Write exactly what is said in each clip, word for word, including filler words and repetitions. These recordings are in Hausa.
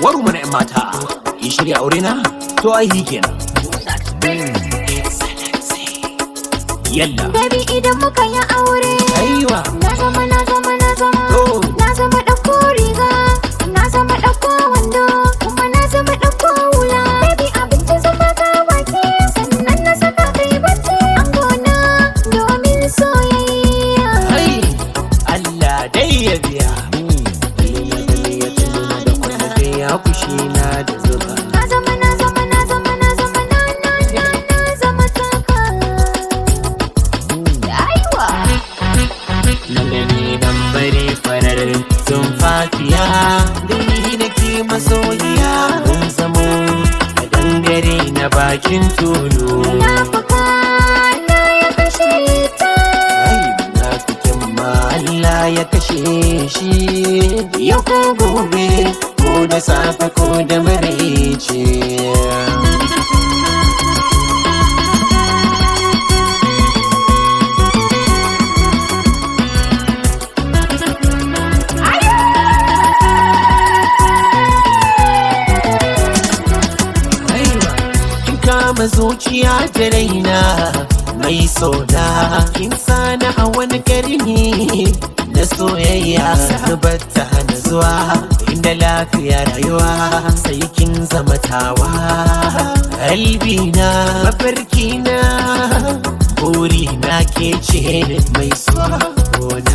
waru mana yan mata yi shirya aure na to ai kenan yalla baby idan muka yi aure aiwa na zama na zama na zama na zama ɗauko riga na zama ɗauko wando kuma na zama ɗauko hula baby abinci zama ka baki sannan na saka kai bacci an gona domin soyayya ai Allah dai ya biya ya kushi na da zuba na zama na zama na zama na zama na na na na zama taka aiwa nan gani nan bare farar sun fatiya gani da ke masoyiya mun zamo a dangare na bakin tulu na fuka na ya kashe ta ai na fikin ma Allah ya kashe shi yau ko gobe ko da safe ko da maraice kama zuciya da raina mai soda kin sani a wani karni na soyayya zubatta na zuwa inda lafiya rayuwa sai kin zama tawa qalbina mafarkina burina ke ce mai sona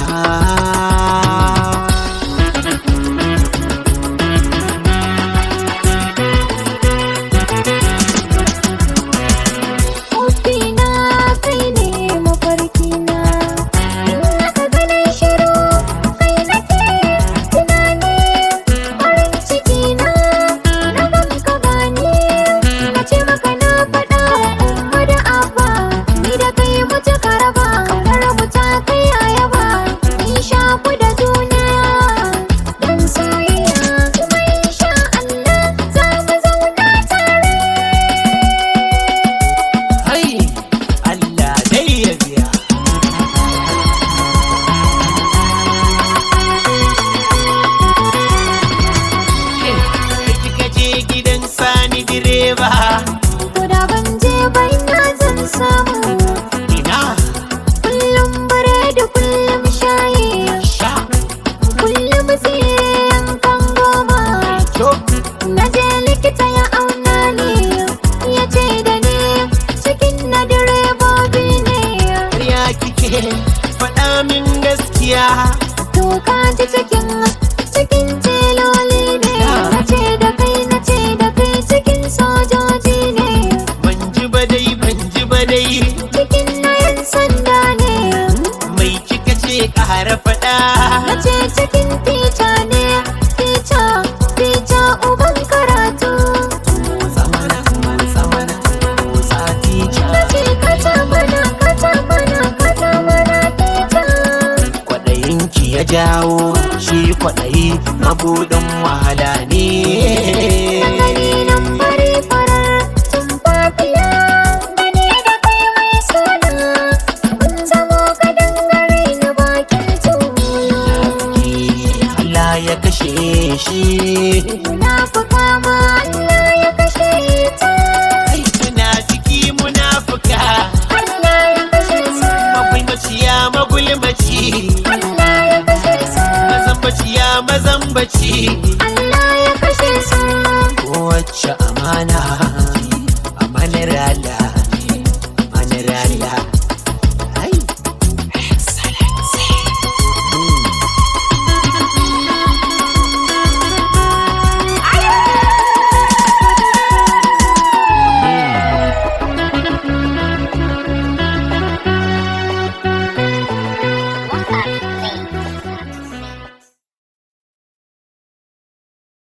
direba ko da ban je bai na zan samu ina kullum biredi kullum shayi sha kullum siyan kan goma to na je likita ya auna ni ya ce da ni cikin na direbobi ne ya kike faɗa min gaskiya to ka ji cikin cikin teloli ne na ce da kai na ce da kai cikin sojoji ne ban ji ba dai ban ji ba dai cikin na yan sanda ne mai kika ce ƙara faɗa na ce cikin tica ne tica tica uban karatu zamana zamana sati na ca ce kata mana kata mana kata mana tica kwaɗayinki ya jawo shi kwaɗayi mabuɗin wahala ne gani nan fari farar tumfafiya gani da kai mai suna mun zamo ka dangare na bakin tulu Allah ya kashe shi munafuka ma Allah ya kashe ta ai tana ciki munafuka Allah ya kashe sa magulmaciya magulmaci Allah ya kashe sa mazambaciya mazambaci Allah ya kashe sa wacce amana amanar Allah amanar Allah